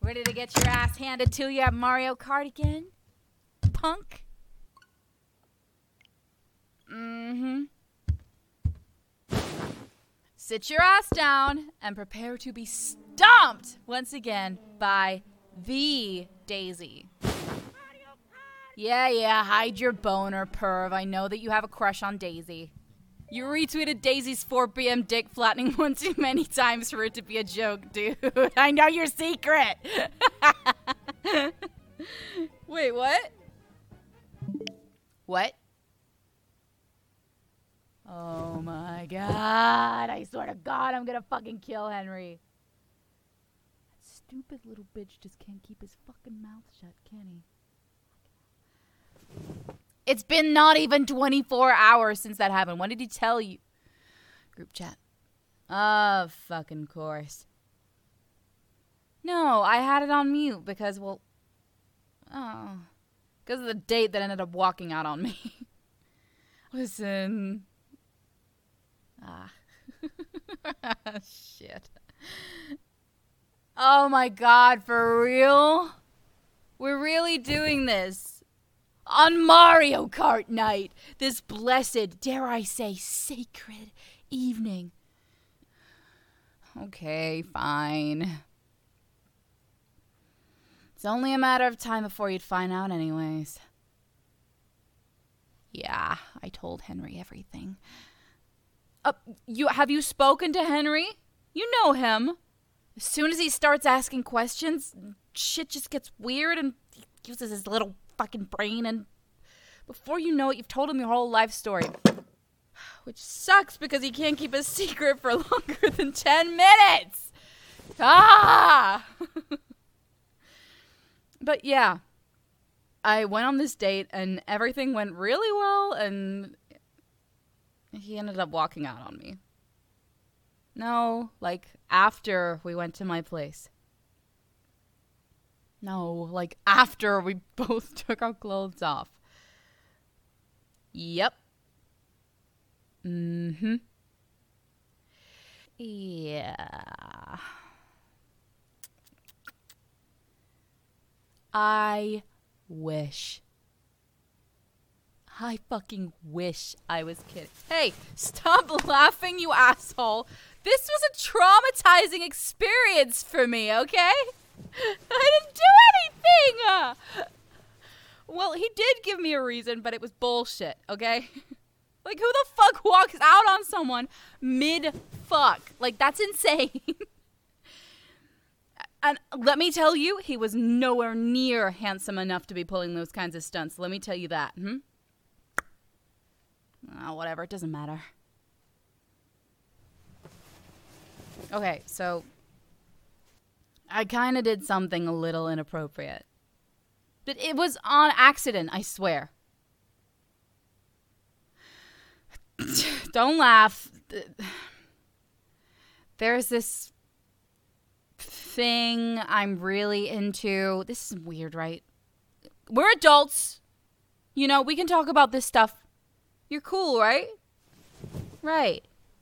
Ready to get your ass handed to you at Mario Kart again? Punk? Mm-hmm. Sit your ass down and prepare to be stomped once again by the Daisy. Yeah, hide your boner, perv. I know that you have a crush on Daisy. You retweeted Daisy's 4 p.m. dick flattening one too many times for it to be a joke, dude. I know your secret. Wait, what? What? Oh my god. I swear to God, I'm gonna fucking kill Henry. That stupid little bitch just can't keep his fucking mouth shut, can he? It's been not even 24 hours since that happened. When did he tell you? Group chat. Oh, fucking course. No, I had it on mute because, well, because of the date that ended up walking out on me. Listen. Shit. Oh my god, for real? We're really doing this. On Mario Kart night, this blessed, dare I say, sacred evening. Okay, fine. It's only a matter of time before you'd find out anyways. Yeah, I told Henry everything. Have you spoken to Henry? You know him. As soon as he starts asking questions, shit just gets weird and he uses his little fucking brain, and before you know it, you've told him your whole life story. Which sucks because he can't keep a secret for longer than 10 minutes. But yeah, I went on this date and everything went really well, and he ended up walking out on me. No, like after we went to my place. No, like after we both took our clothes off. Yep. Mm-hmm. Yeah. I fucking wish I was kidding. Hey, stop laughing, you asshole. This was a traumatizing experience for me, okay? I didn't do anything! Well, he did give me a reason, but it was bullshit, okay? Like, who the fuck walks out on someone mid-fuck? Like, that's insane. And let me tell you, he was nowhere near handsome enough to be pulling those kinds of stunts. Let me tell you that. Whatever, it doesn't matter. Okay, so I kind of did something a little inappropriate. But it was on accident, I swear. Don't laugh. There's this thing I'm really into. This is weird, right? We're adults. You know, we can talk about this stuff. You're cool, right? Right.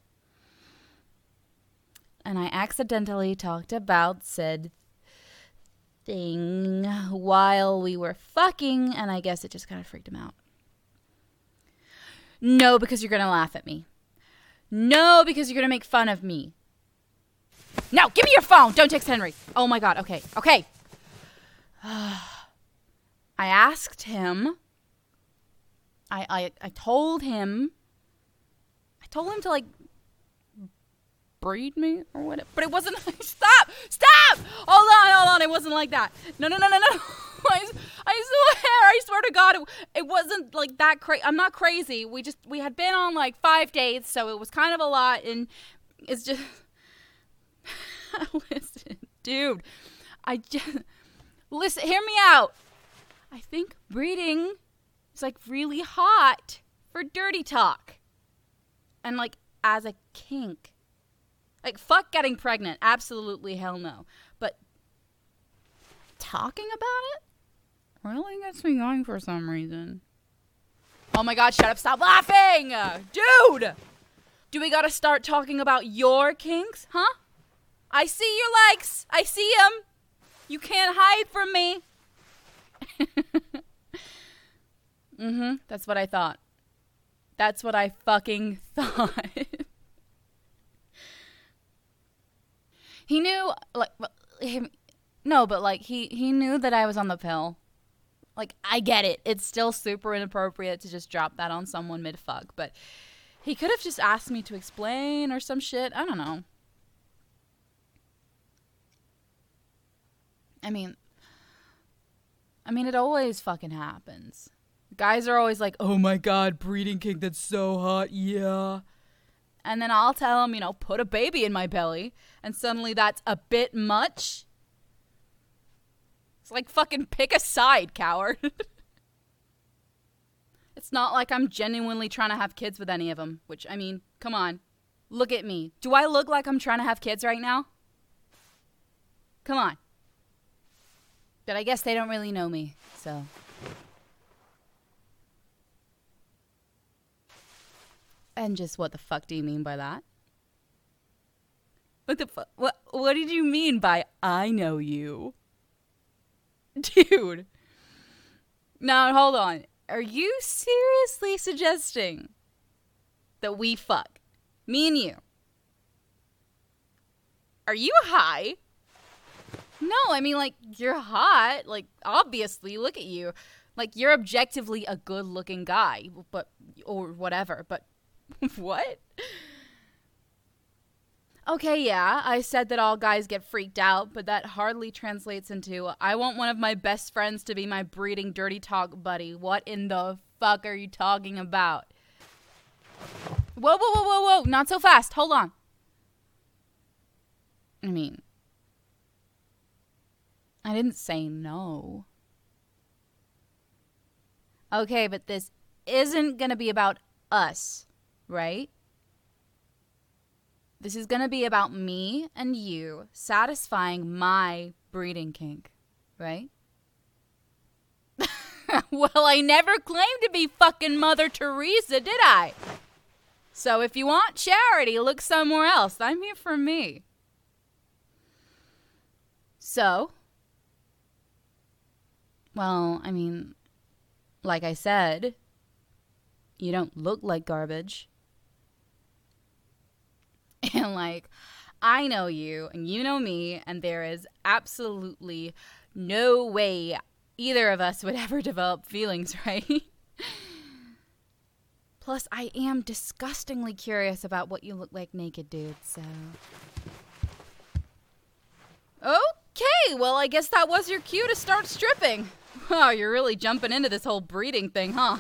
And I accidentally talked about said thing while we were fucking, and I guess it just kind of freaked him out. No, because you're gonna laugh at me. No, because you're gonna make fun of me. No, give me your phone. Don't text Henry. Oh my god. Okay. I asked him. I told him to like breed me or whatever. But it wasn't like, stop! Hold on. It wasn't like that. No. I swear to God, it wasn't like that crazy. I'm not crazy. We had been on like 5 dates, so it was kind of a lot, and it's just, listen, dude, listen, hear me out. I think breeding is like really hot for dirty talk. And like as a kink. Like fuck getting pregnant. Absolutely hell no. But talking about it really gets me going for some reason. Oh my god, shut up, stop laughing! Dude! Do we gotta start talking about your kinks, huh? I see your likes. I see them. You can't hide from me. That's what I thought. That's what I fucking thought. He knew, like, no, but like, he knew that I was on the pill. Like, I get it. It's still super inappropriate to just drop that on someone mid-fuck, but he could have just asked me to explain or some shit. I don't know. I mean, it always fucking happens. Guys are always like, oh my god, breeding kink, that's so hot, yeah. And then I'll tell them, put a baby in my belly, and suddenly that's a bit much. It's like fucking pick a side, coward. It's not like I'm genuinely trying to have kids with any of them, which, come on. Look at me. Do I look like I'm trying to have kids right now? Come on. But I guess they don't really know me, so. And just what the fuck do you mean by that? What the fuck? What did you mean by I know you? Dude. Now, hold on. Are you seriously suggesting that we fuck? Me and you. Are you high? No, you're hot. Like, obviously, look at you. Like, you're objectively a good-looking guy, or whatever, but what? Okay, yeah, I said that all guys get freaked out, but that hardly translates into, I want one of my best friends to be my breeding dirty talk buddy. What in the fuck are you talking about? Whoa, not so fast. Hold on. I didn't say no. Okay, but this isn't gonna be about us, right? This is gonna be about me and you satisfying my breeding kink, right? Well, I never claimed to be fucking Mother Teresa, did I? So if you want charity, look somewhere else. I'm here for me. So, well, like I said, you don't look like garbage. And I know you and you know me, and there is absolutely no way either of us would ever develop feelings, right? Plus, I am disgustingly curious about what you look like naked, dude, so. Okay, well, I guess that was your cue to start stripping. Wow, you're really jumping into this whole breeding thing, huh?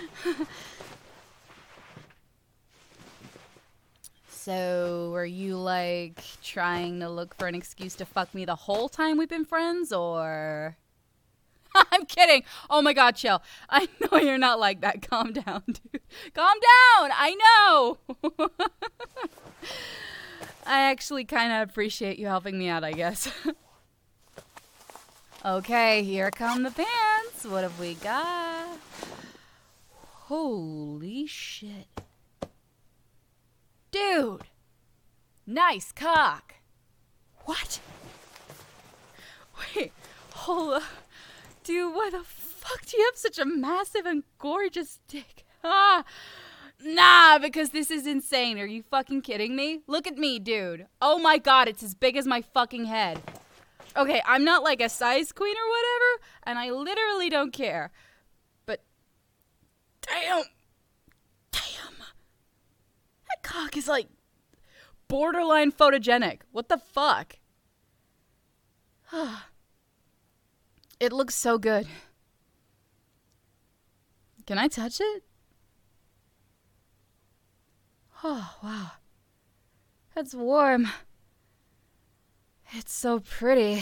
So, were you, trying to look for an excuse to fuck me the whole time we've been friends, or? I'm kidding. Oh my god, chill. I know you're not like that. Calm down, dude. Calm down! I know! I actually kind of appreciate you helping me out, I guess. Okay, here come the pants. What have we got? Holy shit. Dude! Nice cock! What? Wait, hold up. Dude, why the fuck do you have such a massive and gorgeous dick? Nah, because this is insane. Are you fucking kidding me? Look at me, dude. Oh my god, it's as big as my fucking head. Okay, I'm not like a size queen or whatever, and I literally don't care. But, damn. That cock is borderline photogenic. What the fuck? It looks so good. Can I touch it? Oh, wow. That's warm. It's so pretty.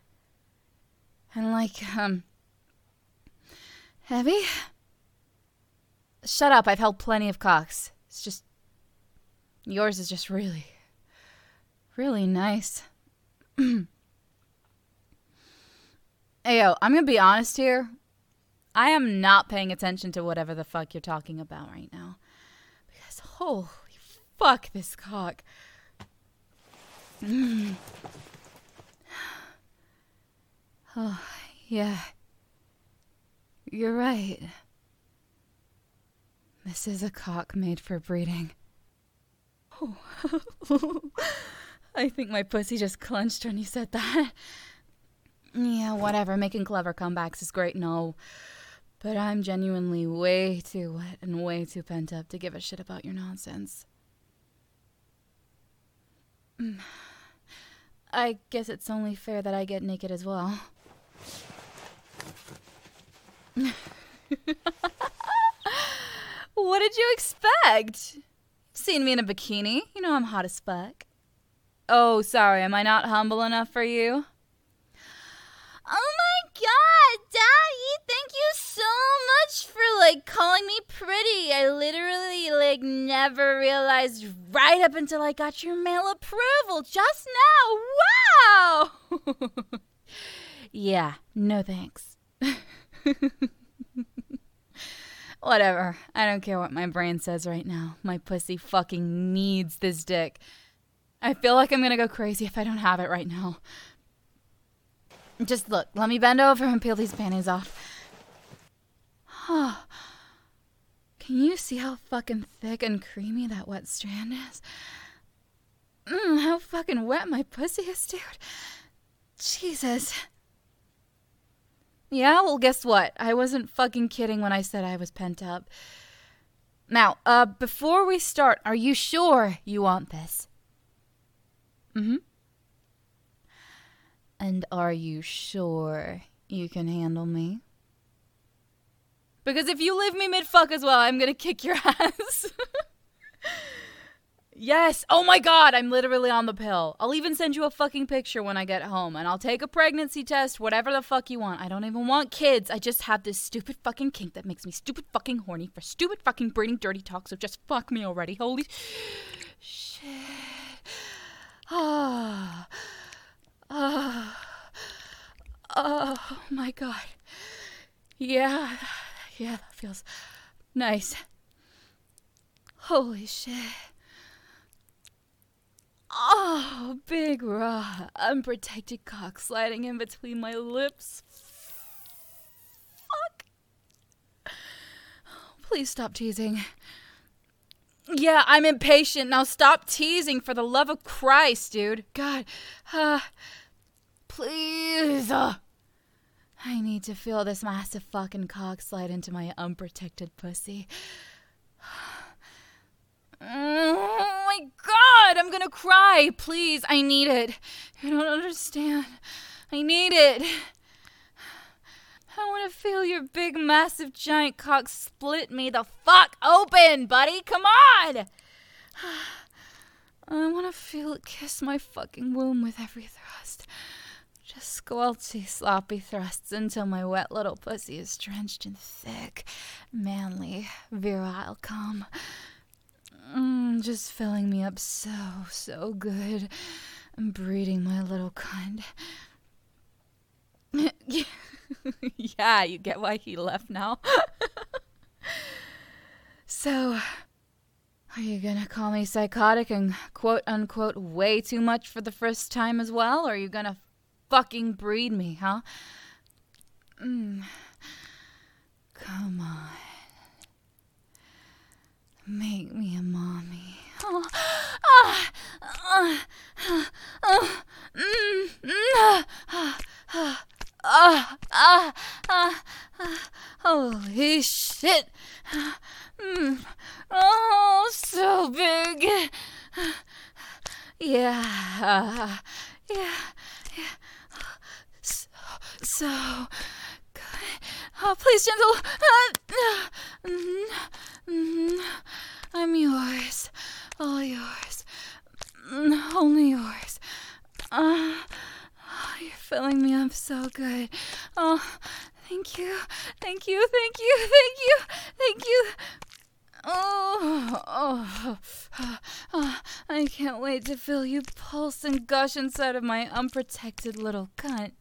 And heavy? Shut up, I've held plenty of cocks. It's just, yours is just really, really nice. Ayo, I'm gonna be honest here. I am not paying attention to whatever the fuck you're talking about right now. Because holy fuck this cock. Oh, yeah. You're right. This is a cock made for breeding. Oh. I think my pussy just clenched when you said that. Yeah, whatever. Making clever comebacks is great and all. But I'm genuinely way too wet and way too pent up to give a shit about your nonsense. I guess it's only fair that I get naked as well. What did you expect? Seen me in a bikini? You know I'm hot as fuck. Oh, sorry, am I not humble enough for you? Oh my god, Daddy, thank you so much for, calling me pretty. I literally, never realized right up until I got your mail approval just now. Wow! Yeah, no thanks. Whatever. I don't care what my brain says right now. My pussy fucking needs this dick. I feel like I'm gonna go crazy if I don't have it right now. Just look, let me bend over and peel these panties off. Can you see how fucking thick and creamy that wet strand is? How fucking wet my pussy is, dude. Jesus. Yeah, well, guess what? I wasn't fucking kidding when I said I was pent up. Now, before we start, are you sure you want this? Mm-hmm. And are you sure you can handle me? Because if you leave me mid-fuck as well, I'm gonna kick your ass. Yes. Oh my god, I'm literally on the pill. I'll even send you a fucking picture when I get home. And I'll take a pregnancy test, whatever the fuck you want. I don't even want kids. I just have this stupid fucking kink that makes me stupid fucking horny for stupid fucking breeding dirty talk. So just fuck me already. Holy shit. Oh my god. Yeah, that feels nice. Holy shit. Oh, big raw, unprotected cock sliding in between my lips. Fuck. Please stop teasing. Yeah, I'm impatient. Now stop teasing for the love of Christ, dude. God. Please. I need to feel this massive fucking cock slide into my unprotected pussy. Oh my god, I'm gonna cry. Please, I need it. You don't understand. I need it. I want to feel your big, massive, giant cock split me the fuck open, buddy. Come on. I want to feel it kiss my fucking womb with every thrust. Just squelchy, sloppy thrusts until my wet little pussy is drenched in thick, manly, virile cum. Just filling me up so good and breeding my little cunt. Yeah, you get why he left now. So, are you gonna call me psychotic and quote-unquote way too much for the first time as well? Or are you gonna fucking breed me, huh? Come on. Make me a mommy. Holy shit. Oh, so big. Yeah. So good. Oh, please, gentle. I'm yours. All yours. Only yours. You're filling me up so good. Oh, thank you. I can't wait to feel you pulse and gush inside of my unprotected little cunt.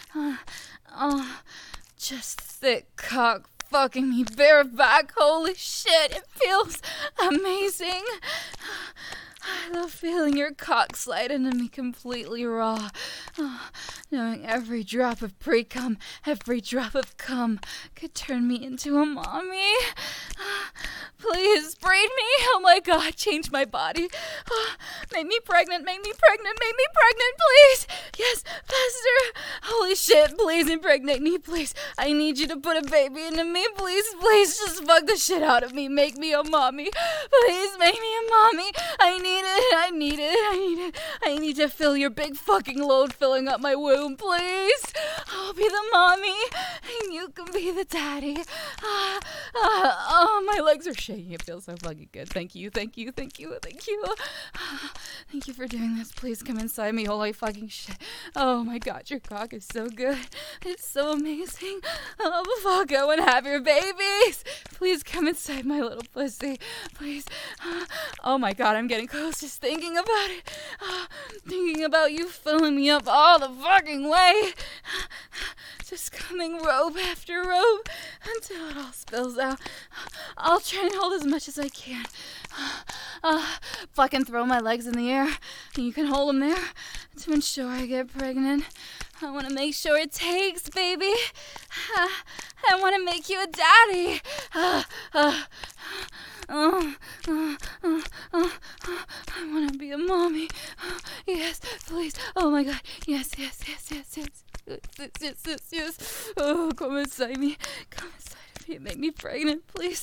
Just thick cock fucking me bareback. Holy shit, it feels amazing. I love feeling your cock slide into me completely raw. Knowing every drop of pre-cum, every drop of cum could turn me into a mommy. Please breed me. Oh my God, change my body. Make me pregnant, make me pregnant, make me pregnant, please. Yes, faster. Holy shit, please impregnate me, please. I need you to put a baby into me, please, please. Just fuck the shit out of me. Make me a mommy. Please make me a mommy. I need it, I need it, I need it. I need to feel your big fucking load filling up my womb, please. I'll be the mommy, and you can be the daddy. Oh, my legs are shaking. It feels so fucking good. Thank you, thank you, thank you, thank you. Thank you for doing this. Please come inside me. Holy fucking shit. Oh my God, your cock is so good. It's so amazing. Oh fuck, I want to have your babies. Please come inside my little pussy. Please. Oh my God, I'm getting close just thinking about it. Thinking about you filling me up all the fucking way. Just coming robe after robe until it all spills out. I'll try and hold as much as I can. Fucking throw my legs in the air and you can hold them there to ensure I get pregnant. I want to make sure it takes, baby. I want to make you a daddy. I want to be a mommy. Yes, please. Oh my God. Yes, yes, yes, yes, yes. Yes, yes, yes, yes. Oh, come inside me. Come inside me. Make me pregnant, please.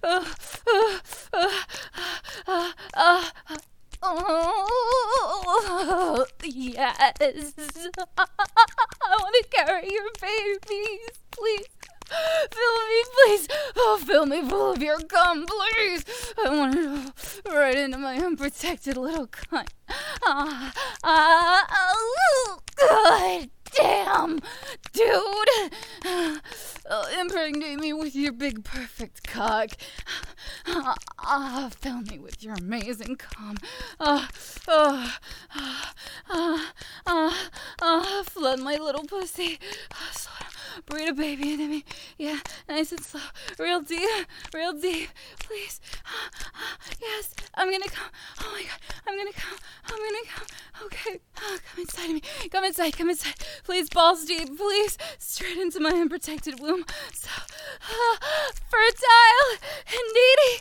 Oh, yes. I want to carry your babies, please. Fill me, please. Oh, fill me full of your cum, please. I want to go right into my unprotected little cunt. God damn, dude. Impregnate me with your big perfect cock. Fill me with your amazing cum. Flood my little pussy. Slow down. Breathe a baby into me. Yeah, nice and slow. Real deep, please. Yes, I'm gonna come. Oh my God, I'm gonna come. Okay, come inside of me. Come inside. Please, balls deep, please. Straight into my unprotected womb. So fertile and needy.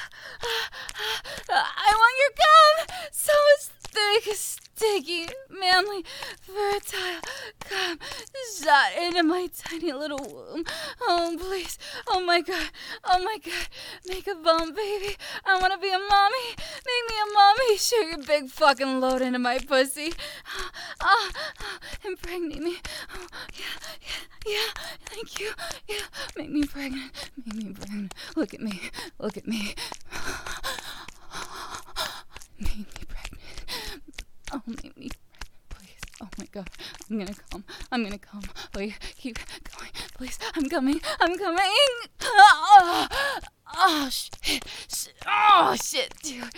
I want your cum. So thick, sticky, manly, fertile cum shot into my tiny little womb. Oh, please. Oh my God. Make a bump, baby. I want to be a mommy. Make me a mommy. Shoot your big fucking load into my pussy. Impregnate me. Oh, yeah. Thank you. Yeah. Make me pregnant. Look at me. Make me pregnant. Oh, make me pregnant, please. Oh my God. I'm gonna come. Oh, yeah. Keep going, please. I'm coming. Oh, shit. Oh, shit, dude.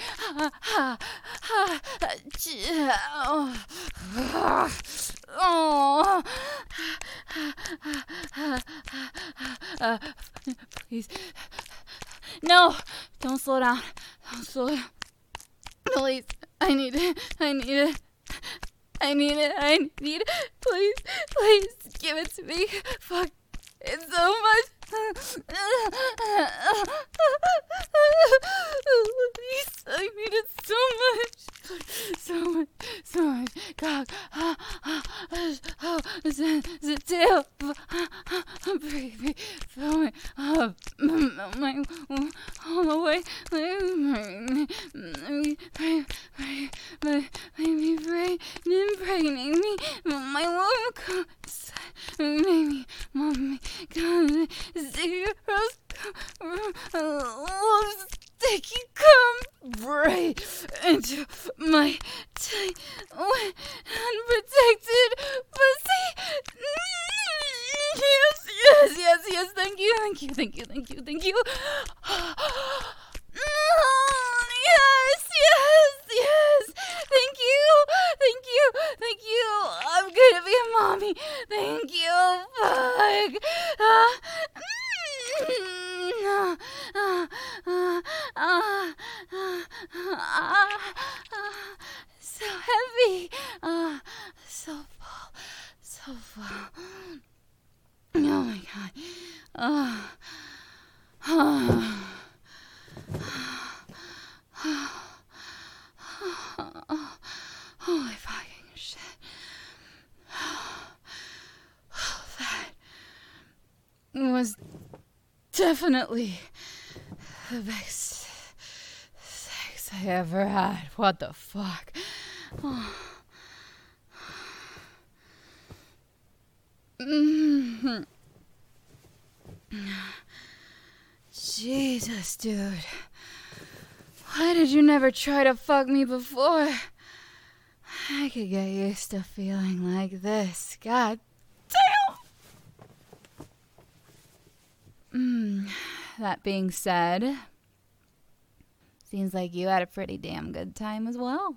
Please. No, don't slow down. Please, I need it. Please, give it to me. Fuck, it's so much. Please, I need it so much. God, still, baby, fill me up, all the way. Impregnate me, my womb comes. Make me, mommy, come, zeros, sticky come right into my tight, unprotected pussy. Yes, thank you. Yes. Thank you. I'm gonna be a mommy. Thank you. Fuck. so far. Oh my god. Oh. Oh. Holy fucking shit. That was definitely the best sex I ever had. What the fuck? Oh. Jesus, dude. Why did you never try to fuck me before? I could get used to feeling like this. God damn. That being said, seems like you had a pretty damn good time as well.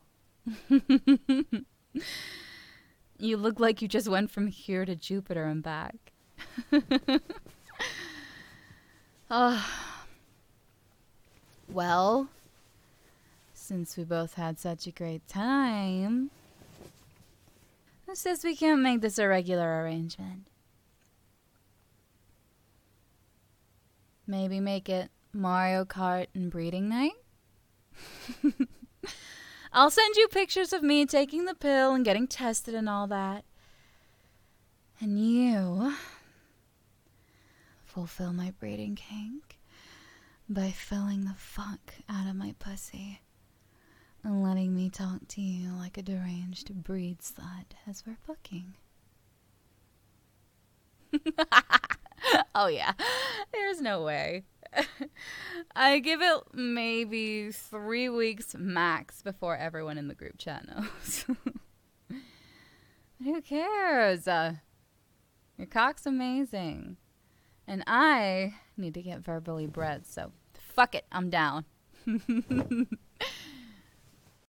You look like you just went from here to Jupiter and back. Well, since we both had such a great time, who says we can't make this a regular arrangement? Maybe make it Mario Kart and breeding night? I'll send you pictures of me taking the pill and getting tested and all that. And you fulfill my breeding kink by filling the fuck out of my pussy and letting me talk to you like a deranged breed slut as we're fucking. Oh yeah, there's no way. I give it maybe 3 weeks max before everyone in the group chat knows. Who cares? Your cock's amazing. And I need to get verbally bred, so fuck it, I'm down.